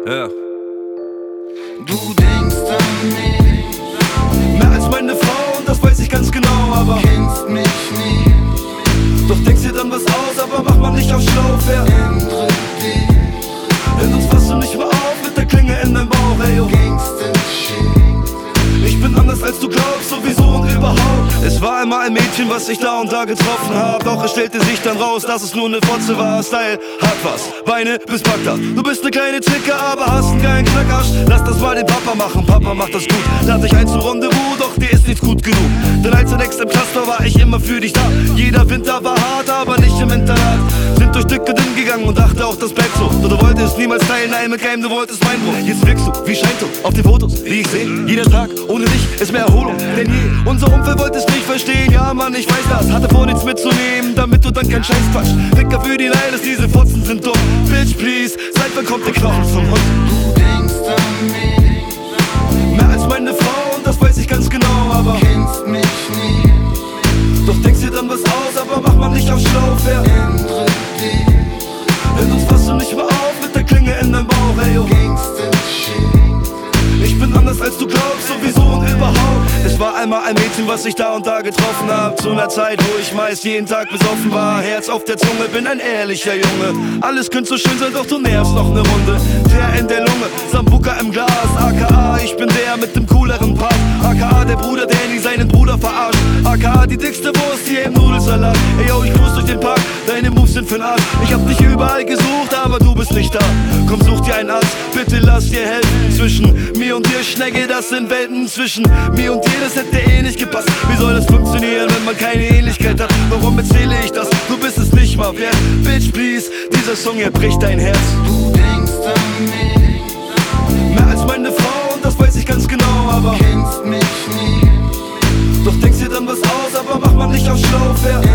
Ja. Du denkst an mich, mehr als meine Frau und das weiß ich ganz genau, aber kennst mich nicht, doch denkst dir dann was aus, aber mach mal nicht auf schlau, wer ändere dich, denn sonst fasst du nicht mehr auf mit der Klinge in deinem Bauch, ey, yo. Gangster-Shit. Ich bin anders als du glaubst, sowieso und überhaupt. Es war einmal ein Mädchen, was ich da und da getroffen hab, doch es stellte sich dann raus, dass es nur eine Fotze war. Style hat was, Beine bis Bagdad. Du bist ne kleine Zicke, aber hast einen geilen Knackarsch. Lass das mal den Papa machen, Papa macht das gut. Lad dich ein zum Rendezvous, doch dir ist nichts gut genug. Denn als der nächste im Cluster war ich immer für dich da. Jeder Winter war hart, aber nicht im Internat. Sind durch dick und dünn gegangen und dachte auch, das bleibt so. Doch du wolltest niemals teilen, nein, mit keinem, du wolltest mein Bruch. Jetzt wirkst du wie Scheinto auf den Fotos, die ich seh. Jeder Tag ohne dich ist mehr Erholung denn je. Unser Umfeld wollte es nicht verstehen, ja Mann, ich weiß das. Hatte vor, nichts mitzunehmen, damit du dann keinen Scheiß quatsch. Ficker für die Leiles, diese Fotzen sind dumm. Bitch, please, seit wann kommt der Knochen zum Hund? Du denkst an mich, Mehr als meine Frau und das weiß ich ganz genau, aber kennst mich nicht, doch denkst dir dann was aus, aber mach mal nicht auf schlau, wer ändere dich, denn sonst fasst du nicht mehr auf mit der Klinge in deinem Bauch, ey, yo. Gangster-Shit. Ich bin anders als du glaubst, sowieso und überhaupt. Es war einmal ein Mädchen, was ich da und da getroffen hab, zu einer Zeit, wo ich meist jeden Tag besoffen war. Herz auf der Zunge, bin ein ehrlicher Junge. Alles könnte so schön sein, doch du nervst noch ne Runde. Der in der Lunge, Sambuca im Glas, aka ich bin der mit dem cooleren Part, aka der Bruder, der nie seinen Bruder verarscht, aka die dickste Wurst hier im Nudelsalat. Ey yo, ich cruise durch den Park, deine Moves sind für'n Arsch. Ich hab dich überall gesucht, aber du bist nicht da. Komm, such dir einen Arzt, bitte lass dir helfen. Zwischen mir und dir, Schnecke, das sind Welten. Zwischen mir und dir, das hätte eh nicht gepasst. Wie soll das funktionieren, wenn man keine Ähnlichkeit hat? Warum erzähle ich das? Du bist es nicht mal wert. Bitch, please, dieser Song, er bricht dein Herz. Du denkst an mich, Mehr als meine Frau und das weiß ich ganz genau, aber kennst mich nicht, doch denkst dir dann was aus, aber mach mal nicht auf schlau, wer